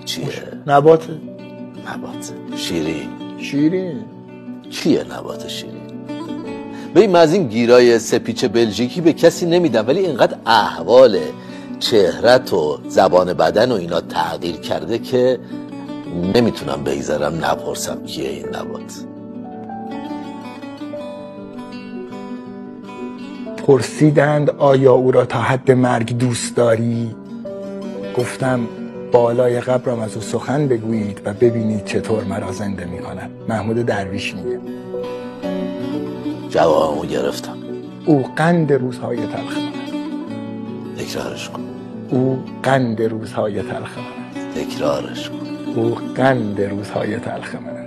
چیه؟ نبات شیرین چیه نبات شیرین؟ ببین من از این گیرای سپیچ بلژیکی به کسی نمیدم، ولی اینقدر احوال چهرت و زبان بدن و اینا تغییر کرده که نمیتونم بگذارم نپرسم کیه این نبات. پرسیدند آیا او را تا حد مرگ دوست داری؟ گفتم بالای قبرم از او سخن بگویید و ببینید چطور مرا زنده می‌کند. محمود درویش میگه. جوابمو گرفتم. او قند روزهای تلخ من است. تکرارش کن. او قند روزهای تلخ من است. تکرارش کن. او قند روزهای تلخ من است.